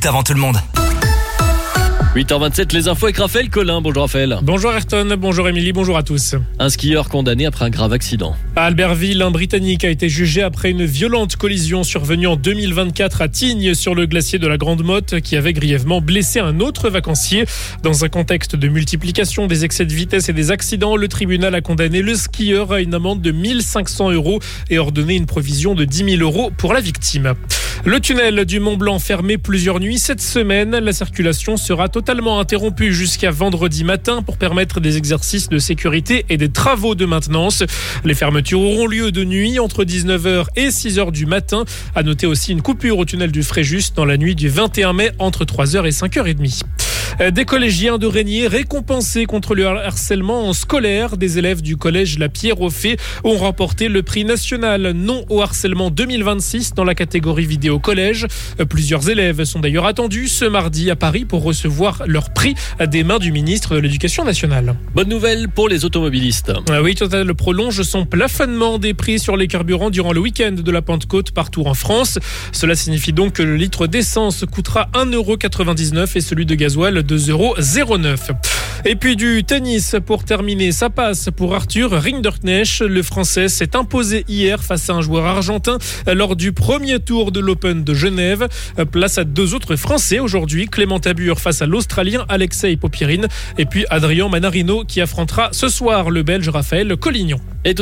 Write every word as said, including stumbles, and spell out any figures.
minutes avant tout le monde. huit heures vingt-sept, les infos avec Raphaël Collin. Bonjour Raphaël. Bonjour Ayrton, bonjour Émilie, bonjour à tous. Un skieur condamné après un grave accident. À Albertville, un Britannique a été jugé après une violente collision survenue en deux mille vingt-quatre à Tignes sur le glacier de la Grande Motte qui avait grièvement blessé un autre vacancier. Dans un contexte de multiplication des excès de vitesse et des accidents, le tribunal a condamné le skieur à une amende de mille cinq cents euros et ordonné une provision de dix mille euros pour la victime. Le tunnel du Mont Blanc fermé plusieurs nuits cette semaine. La circulation sera totalement interrompue jusqu'à vendredi matin pour permettre des exercices de sécurité et des travaux de maintenance. Les fermetures auront lieu de nuit entre dix-neuf heures et six heures du matin. À noter aussi une coupure au tunnel du Fréjus dans la nuit du vingt et un mai entre trois heures et cinq heures trente. Des collégiens de Régnier récompensés contre le harcèlement scolaire. Des élèves du collège La Pierre aux Fées ont remporté le prix national non au harcèlement deux mille vingt-six dans la catégorie vidéo collège. Plusieurs élèves sont d'ailleurs attendus ce mardi à Paris pour recevoir leur prix des mains du ministre de l'Éducation nationale. Bonne nouvelle pour les automobilistes. Oui, Total prolonge son plafonnement des prix sur les carburants durant le week-end de la Pentecôte partout en France. Cela signifie donc que le litre d'essence coûtera un euro quatre-vingt-dix-neuf et celui de gasoil deux euros zéro neuf. Et puis du tennis pour terminer, ça passe pour Arthur Rinderknecht. Le Français s'est imposé hier face à un joueur argentin lors du premier tour de l'Open de Genève. Place à deux autres Français aujourd'hui, Clément Tabur face à l'Australien Alexei Popyrin et puis Adrian Manarino qui affrontera ce soir le Belge Raphaël Collignon. Et